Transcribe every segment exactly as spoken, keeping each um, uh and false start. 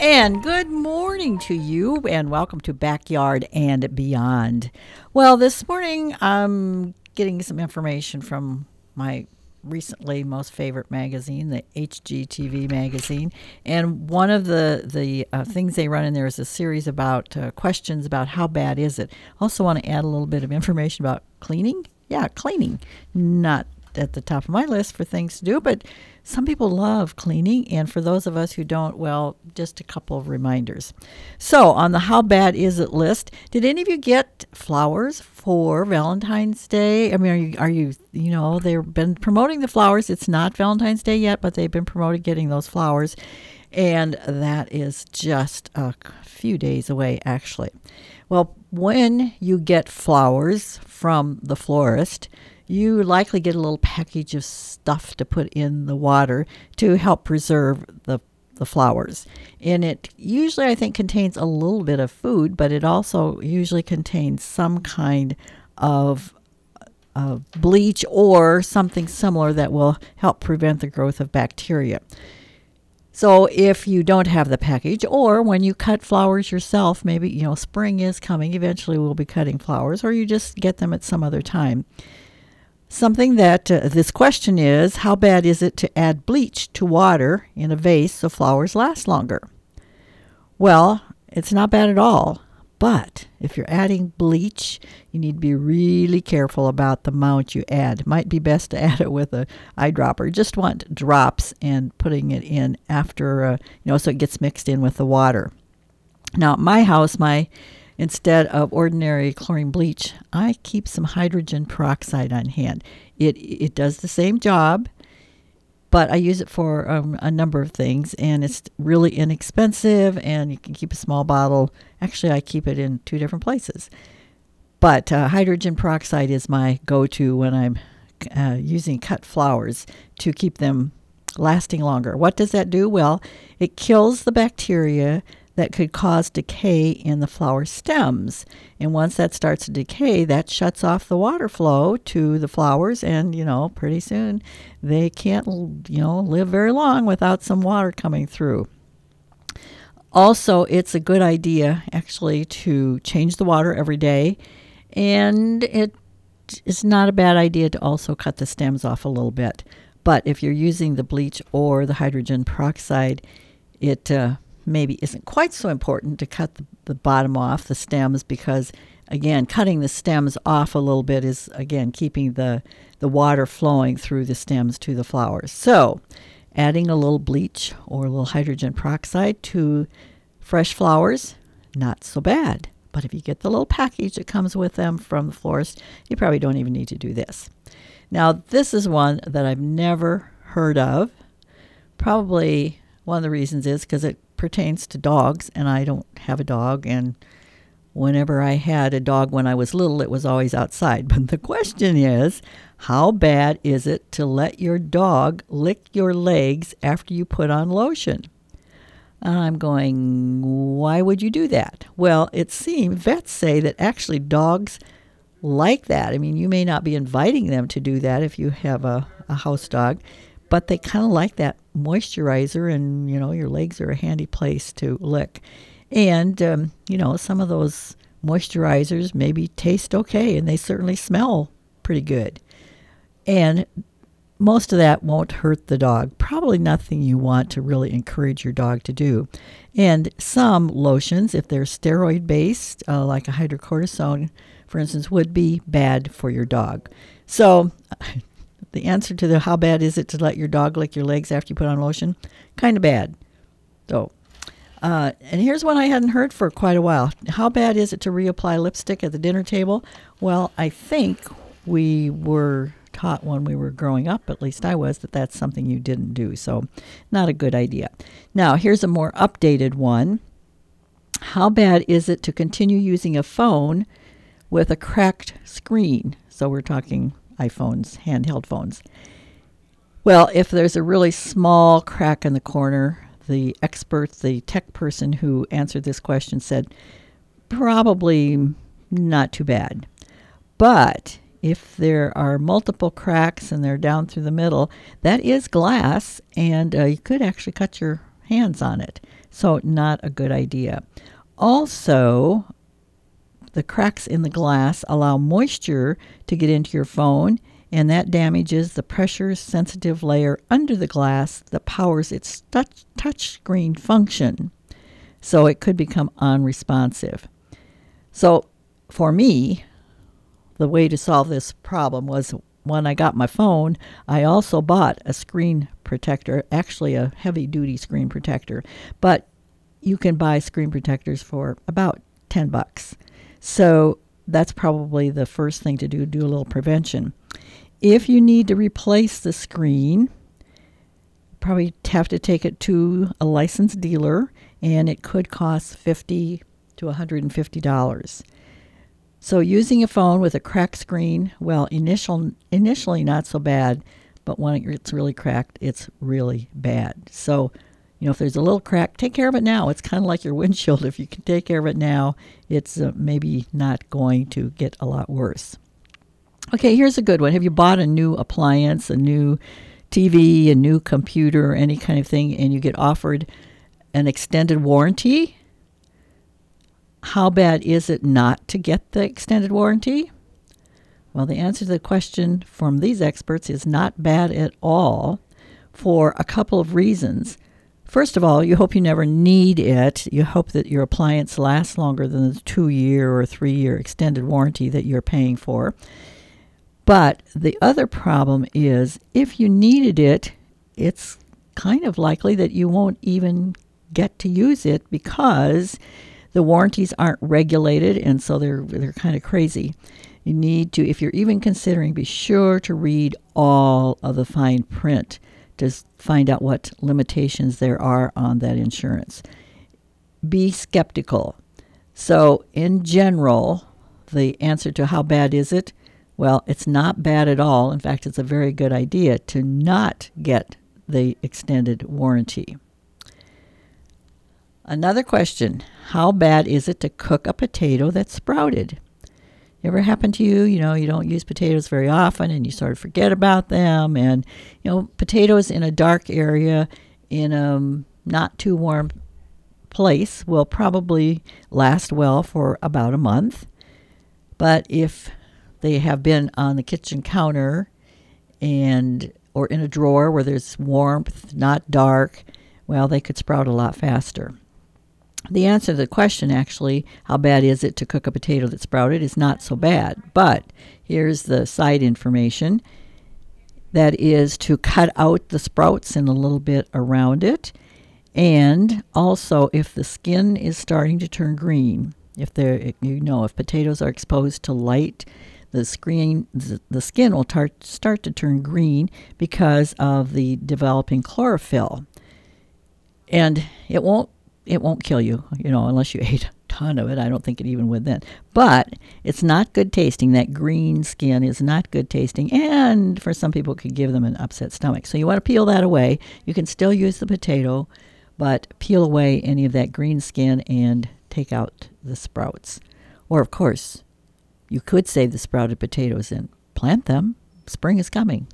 And good morning to you, and welcome to Backyard and Beyond. Well, this morning I'm getting some information from my recently most favorite magazine, the H G T V magazine. And one of the, the uh, things they run in there is a series about uh, questions about how bad is it. Also want to add a little bit of information about cleaning. Yeah, cleaning. Not at the top of my list for things to do, but some people love cleaning, and for those of us who don't, well, just a couple of reminders. So, on the how bad is it list, did any of you get flowers for Valentine's Day? I mean, are you, are you, you know, they've been promoting the flowers. It's not Valentine's Day yet, but they've been promoting getting those flowers, and that is just a few days away, actually. Well, when you get flowers from the florist, you likely get a little package of stuff to put in the water to help preserve the the flowers. And it usually, I think, contains a little bit of food, but it also usually contains some kind of uh, bleach or something similar that will help prevent the growth of bacteria. So if you don't have the package, or when you cut flowers yourself, maybe, you know, spring is coming, eventually we'll be cutting flowers, or you just get them at some other time. Something that uh, this question is, how bad is it to add bleach to water in a vase so flowers last longer? Well, it's not bad at all. But if you're adding bleach, you need to be really careful about the amount you add. It might be best to add it with an eyedropper. Just want drops and putting it in after, uh, you know, so it gets mixed in with the water. Now, at my house, my instead of ordinary chlorine bleach, I keep some hydrogen peroxide on hand. It it does the same job, but I use it for um, a number of things, and it's really inexpensive, and you can keep a small bottle. Actually, I keep it in two different places. But uh, hydrogen peroxide is my go-to when I'm uh, using cut flowers to keep them lasting longer. What does that do? Well, it kills the bacteria that could cause decay in the flower stems. And once that starts to decay, that shuts off the water flow to the flowers, and, you know, pretty soon they can't, you know, live very long without some water coming through. Also, it's a good idea, actually, to change the water every day, and it is not a bad idea to also cut the stems off a little bit. But if you're using the bleach or the hydrogen peroxide, it uh, maybe isn't quite so important to cut the, the bottom off, the stems, because, again, cutting the stems off a little bit is, again, keeping the, the water flowing through the stems to the flowers. So adding a little bleach or a little hydrogen peroxide to fresh flowers, not so bad. But if you get the little package that comes with them from the florist, you probably don't even need to do this. Now, this is one that I've never heard of. Probably one of the reasons is because it pertains to dogs, and I don't have a dog, and whenever I had a dog when I was little, it was always outside. But the question is, how bad is it to let your dog lick your legs after you put on lotion? And I'm going, why would you do that? Well, it seems vets say that actually dogs like that. I mean, you may not be inviting them to do that if you have a, a house dog, but they kind of like that moisturizer, and, you know, your legs are a handy place to lick. And, um, you know, some of those moisturizers maybe taste okay, and they certainly smell pretty good. And most of that won't hurt the dog. Probably nothing you want to really encourage your dog to do. And some lotions, if they're steroid-based, uh, like a hydrocortisone, for instance, would be bad for your dog. So the answer to the how bad is it to let your dog lick your legs after you put on lotion? Kind of bad. So, uh, and here's one I hadn't heard for quite a while. How bad is it to reapply lipstick at the dinner table? Well, I think we were taught when we were growing up, at least I was, that that's something you didn't do. So not a good idea. Now, here's a more updated one. How bad is it to continue using a phone with a cracked screen? So we're talking iPhones, handheld phones. Well, if there's a really small crack in the corner, the expert, the tech person who answered this question said, probably not too bad. But if there are multiple cracks and they're down through the middle, that is glass, and uh, you could actually cut your hands on it. So not a good idea. Also, the cracks in the glass allow moisture to get into your phone, and that damages the pressure-sensitive layer under the glass that powers its touch, touch screen function. So it could become unresponsive. So for me, the way to solve this problem was when I got my phone, I also bought a screen protector, actually a heavy-duty screen protector. But you can buy screen protectors for about ten bucks. So that's probably the first thing to do, do a little prevention. If you need to replace the screen, probably have to take it to a licensed dealer, and it could cost fifty to one hundred fifty dollars. So using a phone with a cracked screen, well, initial, initially not so bad, but when it's really cracked, it's really bad. So, you know, if there's a little crack, take care of it now. It's kind of like your windshield. If you can take care of it now, it's uh, maybe not going to get a lot worse. Okay, here's a good one. Have you bought a new appliance, a new T V, a new computer, any kind of thing, and you get offered an extended warranty? How bad is it not to get the extended warranty? Well, the answer to the question from these experts is not bad at all for a couple of reasons. First of all, you hope you never need it. You hope that your appliance lasts longer than the two-year or three-year extended warranty that you're paying for. But the other problem is if you needed it, it's kind of likely that you won't even get to use it because the warranties aren't regulated, and so they're they're kind of crazy. You need to, if you're even considering, be sure to read all of the fine print to find out what limitations there are on that insurance. Be skeptical. So in general, the answer to how bad is it? Well, it's not bad at all. In fact, it's a very good idea to not get the extended warranty. Another question, how bad is it to cook a potato that's sprouted? Ever happen to you? You know, you don't use potatoes very often and you sort of forget about them. And, you know, potatoes in a dark area in a not too warm place will probably last well for about a month. But if they have been on the kitchen counter and or in a drawer where there's warmth, not dark, well, they could sprout a lot faster. The answer to the question, actually, how bad is it to cook a potato that's sprouted, is not so bad. But here's the side information. That is to cut out the sprouts and a little bit around it. And also, if the skin is starting to turn green, if they're, you know, if potatoes are exposed to light, the screen, the skin will tar- start to turn green because of the developing chlorophyll. And it won't It won't kill you, you know, unless you ate a ton of it. I don't think it even would then. But it's not good tasting. That green skin is not good tasting. And for some people, it could give them an upset stomach. So you want to peel that away. You can still use the potato, but peel away any of that green skin and take out the sprouts. Or, of course, you could save the sprouted potatoes and plant them. Spring is coming.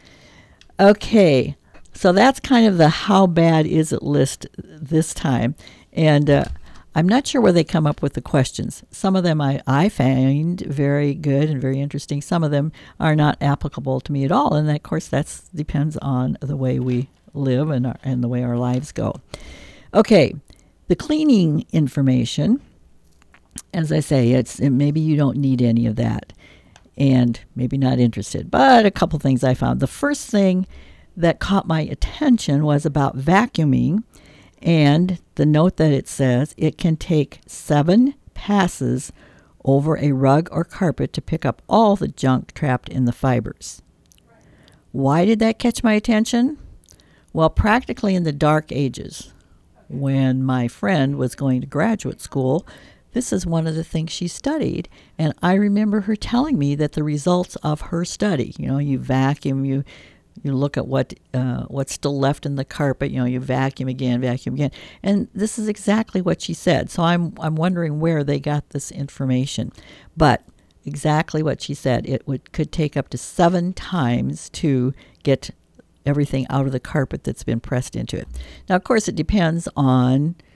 Okay. So that's kind of the how bad is it list this time. And uh, I'm not sure where they come up with the questions. Some of them I, I find very good and very interesting. Some of them are not applicable to me at all. And of course, that depends on the way we live and, our, and the way our lives go. Okay, the cleaning information, as I say, it's maybe you don't need any of that and maybe not interested. But a couple things I found. The first thing that caught my attention was about vacuuming, and the note that it says it can take seven passes over a rug or carpet to pick up all the junk trapped in the fibers. Why did that catch my attention? Well, practically in the dark ages, when my friend was going to graduate school, this is one of the things she studied, and I remember her telling me that the results of her study, you know, you vacuum, you You look at what uh, what's still left in the carpet. You know, you vacuum again, vacuum again, and this is exactly what she said. So I'm I'm wondering where they got this information, but exactly what she said. It would could take up to seven times to get everything out of the carpet that's been pressed into it. Now, of course, it depends on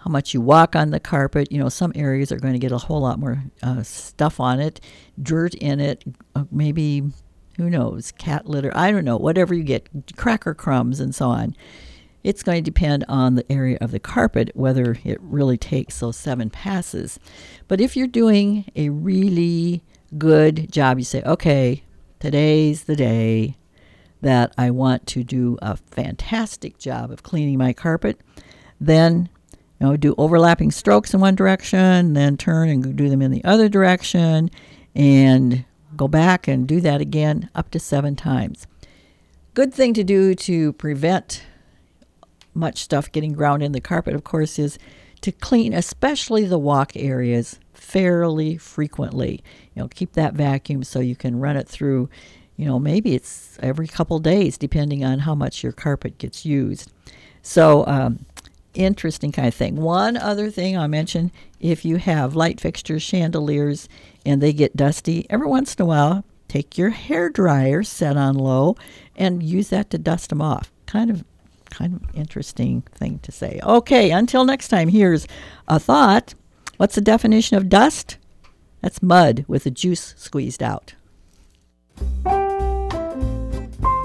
how much you walk on the carpet. You know, some areas are going to get a whole lot more uh, stuff on it, dirt in it, uh, maybe, who knows, cat litter, I don't know, whatever you get, cracker crumbs and so on. It's going to depend on the area of the carpet, whether it really takes those seven passes. But if you're doing a really good job, you say, okay, today's the day that I want to do a fantastic job of cleaning my carpet, then you know, do overlapping strokes in one direction, then turn and do them in the other direction, and go back and do that again up to seven times. Good thing to do to prevent much stuff getting ground in the carpet, of course, is to clean especially the walk areas fairly frequently. You know, keep that vacuum so you can run it through, you know, maybe it's every couple days depending on how much your carpet gets used. So, um, interesting kind of thing. One other thing I'll mention, if you have light fixtures, chandeliers, and they get dusty, every once in a while, take your hair dryer, set on low, and use that to dust them off. Kind of kind of interesting thing to say. Okay, until next time, here's a thought. What's the definition of dust? That's mud with the juice squeezed out.